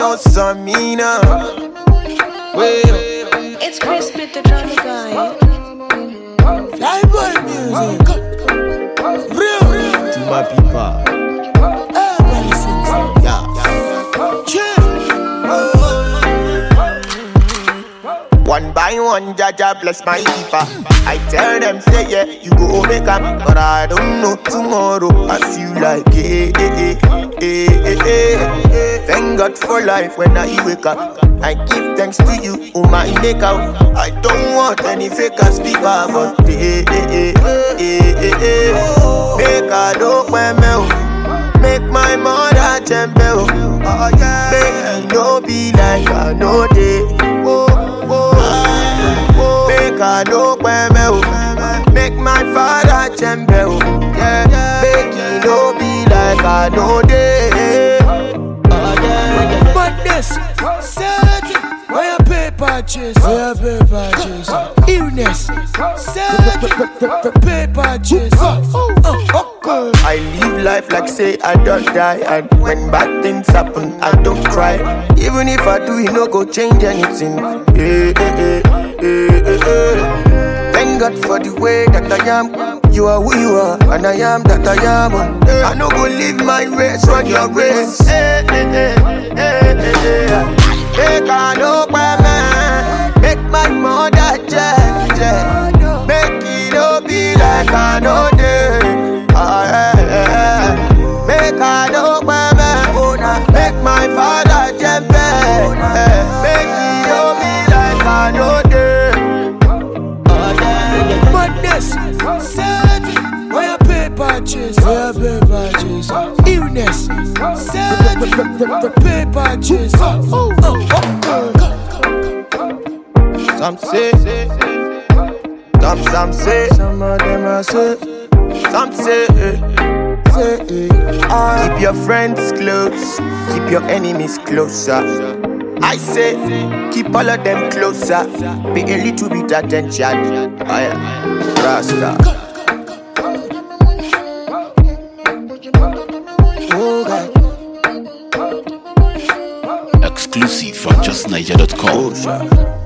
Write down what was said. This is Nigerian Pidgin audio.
no Samina. It's Chris with the drama guy. Live boy music. Real. To my people. Everybody sings it. Yeah. Chill. One by one, Jaja bless my keeper. I tell them, say yeah, you go make up, but I don't know tomorrow. I feel like Thank God for life when I wake up. I give thanks to you, oh my maker. I don't want any fakers speaker, but make a dope make my mother tremble. Make it no be like I know day. Make a dope make my father tremble. Make it no be like I know day. But this, set where your paper chase, illness, set paper chase. Okay. I live life like say I don't die, and when bad things happen, I don't cry. Even if I do, it no go change anything. Thank God for the way that I am. You are who you are, and I am that I am. I no go live my race, run your race. Make a no man, make my mother judge. Make it no be like I know day. Make a no man, make my father jump. Make it no be like I know day. Madness, set where your paper chase, illness, set paper chase. Some say, some say, Some of them are say, some say, keep your friends close, keep your enemies closer. I say, keep all of them closer, pay a little bit attention. Rasta. Exclusive from justniger.com.